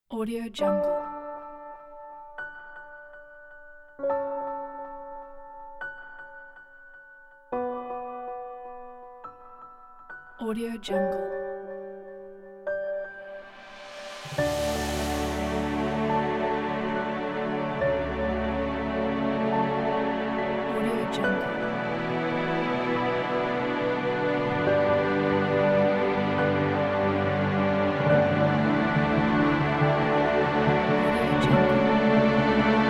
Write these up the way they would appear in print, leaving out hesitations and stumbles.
Audio Jungle. Audio Jungle. Audio Jungle. Audio Jungle.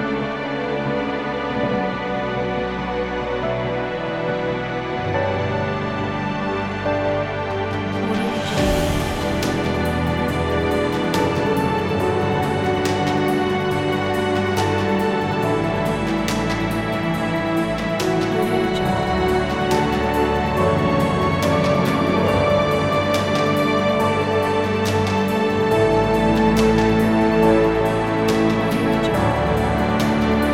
Audio Jungle. Audio Jungle. Audio Jungle.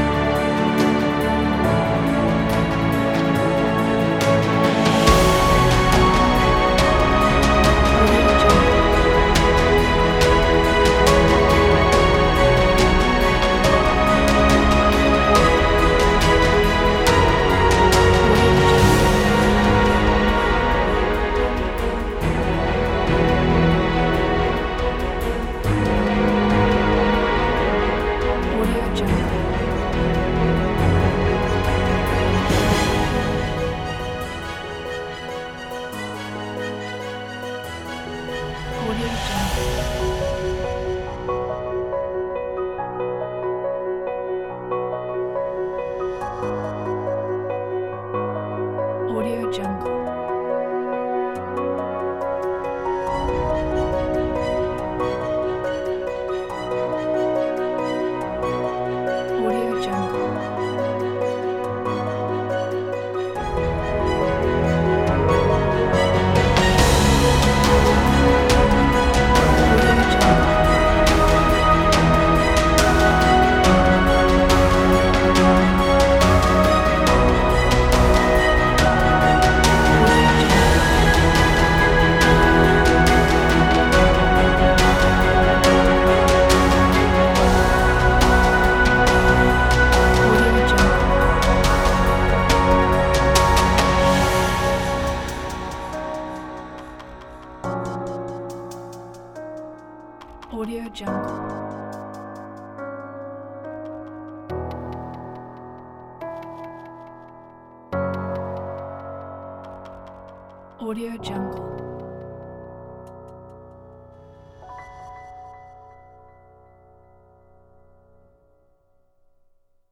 Audio Jungle. Audio Jungle. Audio Jungle. Audio Jungle. Audio Jungle. Audio Jungle. Audio Jungle. Audio Jungle. Audio Jungle. Audio Jungle. Audio Jungle.